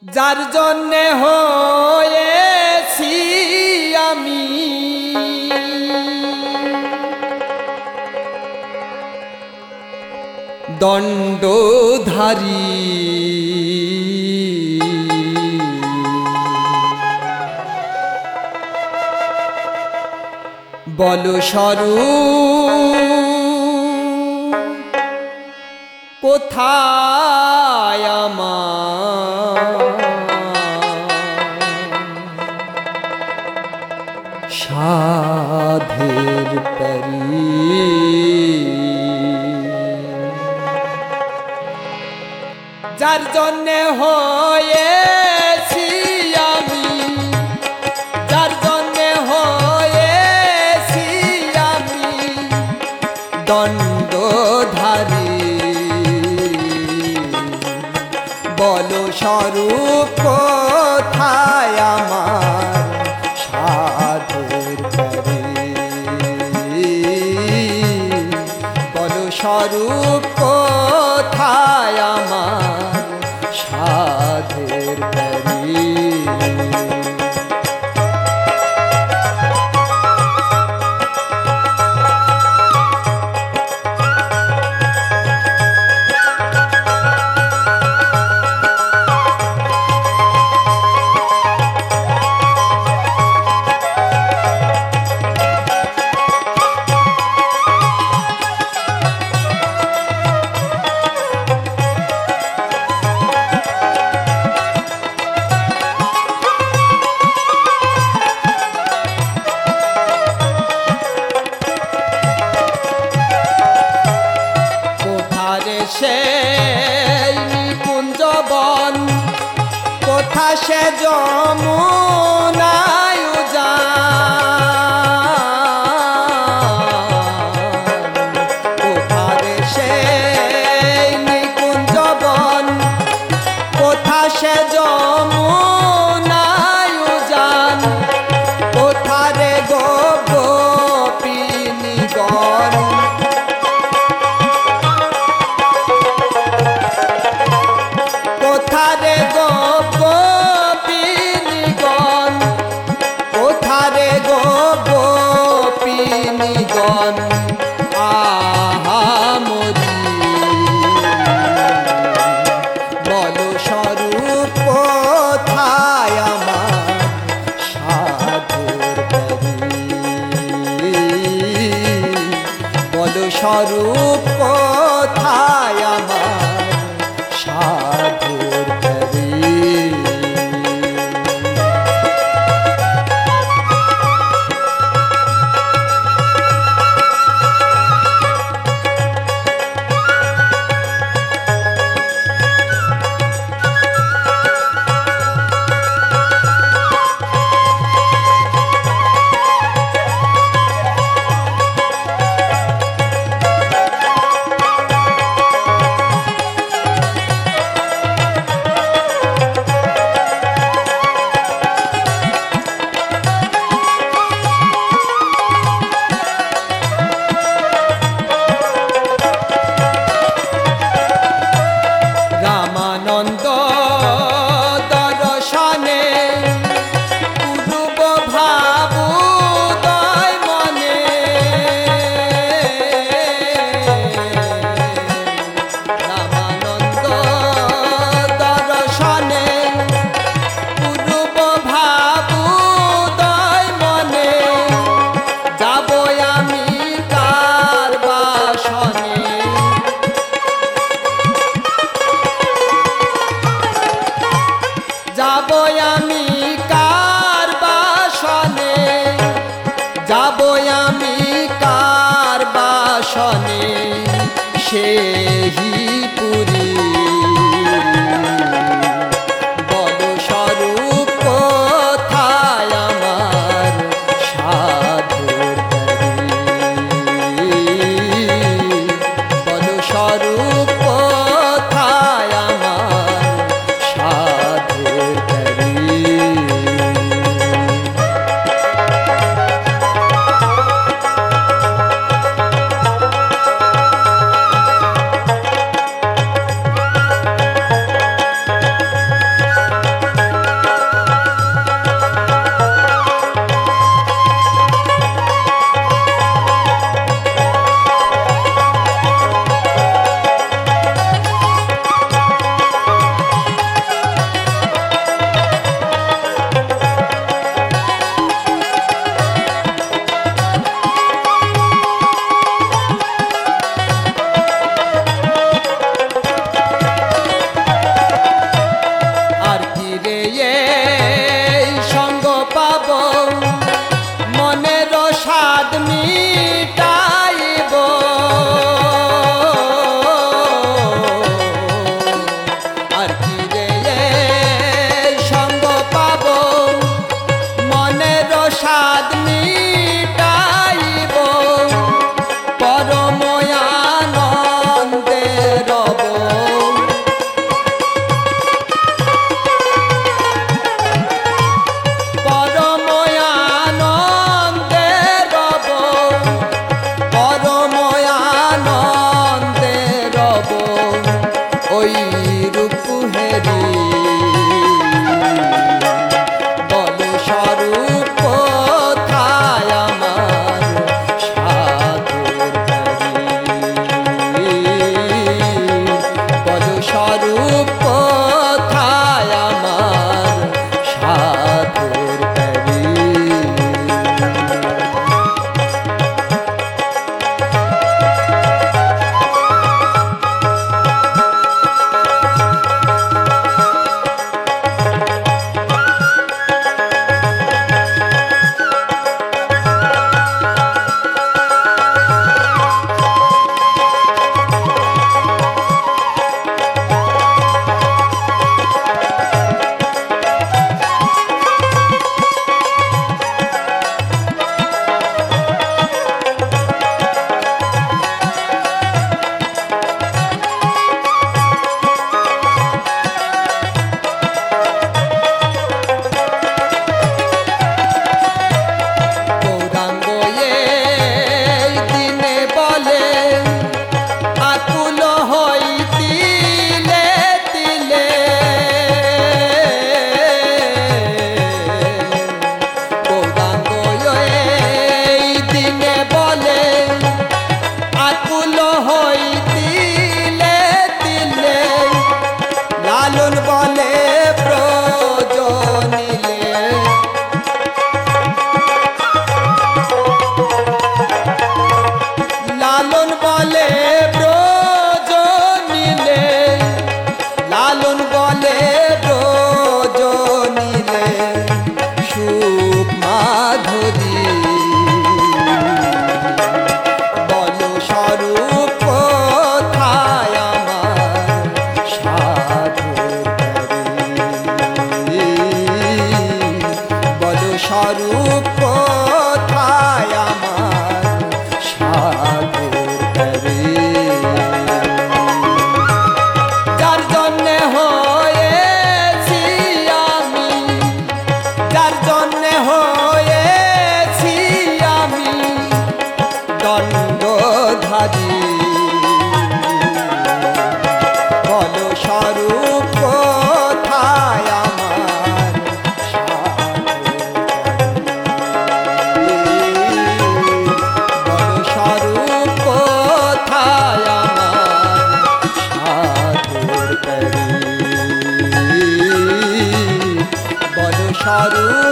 যার জন্যে হয়েছি আমি দণ্ডধারী, বলো স্বরূপ কোথায় আমার সাধের পরি। যার জন্যে হয়েছি আমি, যার জন্যে হয়েছি আমি দণ্ডধারী, বলো স্বরূপ কোথায় আমার সাধের পরি। বলো স্বরূপ কোথায় আমার সাধের পরি। সেই নিকুঞ্জবন কোথা সে যমুনায় উজান, কোথারে সেই নিকুঞ্জবন কোথা সে যমুনায় উজান, কোথারে গোপিনীগণ, কোথারে গোপিনীগণ, কোথারে গোপিনীগণ আহা মরি। বলো স্বরূপ কোথায় আমার সাধের পরি। বলো স্বরূপ কোথায় আমার সাধের পরি। রামানন্দ দর্শনে পূর্ব ভাবোদয় মনে, রামানন্দ দর্শনে পূর্ব ভাবোদয় মনে, যাব আমি কার বাসনে, যাব আমি কার বাসনে, যাব আমি কার বাসনে সেই পুরী। বলো স্বরূপ কোথায় আমার সাধের পরি। বলো স্বরূপ কোথায় আমার সাধের পরি। স্বরূপ